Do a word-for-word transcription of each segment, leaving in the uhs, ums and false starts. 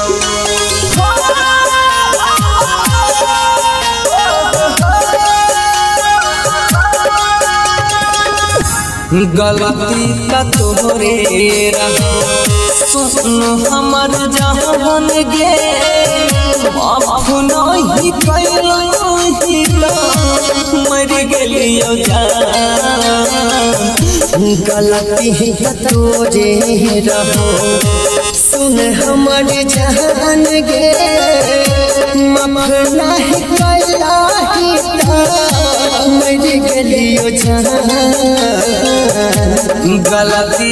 गलती का तोहरे रहो सुन हमर जहान गे माफ नहीं कैलही मर गेलियो जान। गलती का तोरे रहो सुन हमर जहान गे माफ नहीं कैलही मर गेलियो जान। गलती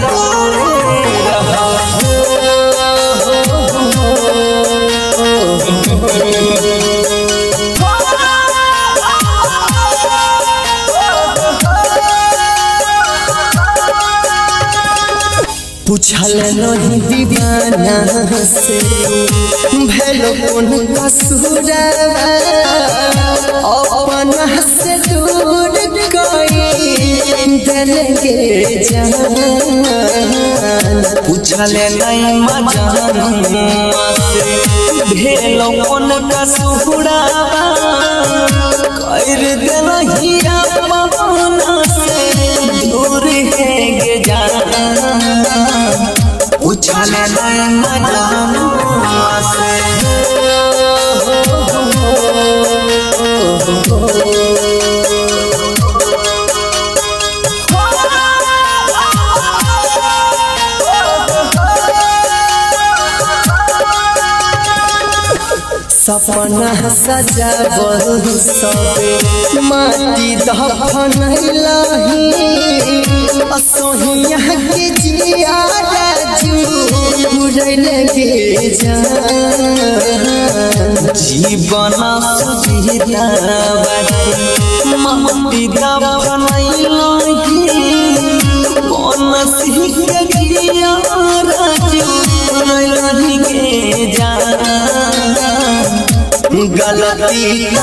पूछल नहीं दीवाना से भैलो कौन कसूरा अपना से दूर कोई दिल के जान। पूछल नहीं मजानुआ से भेलो कौन कसूरा कर देलही अपना से दूर है गे जान। पूछल नहीं मजानुआ से सपना सजावल सबे माटी दफनैलही असोहिया के जिया जुड़ल गे जान। जीवन सुजीता बाटे माटी दफनैलही कौन सीख जिया जुड़ल गे जान। गलती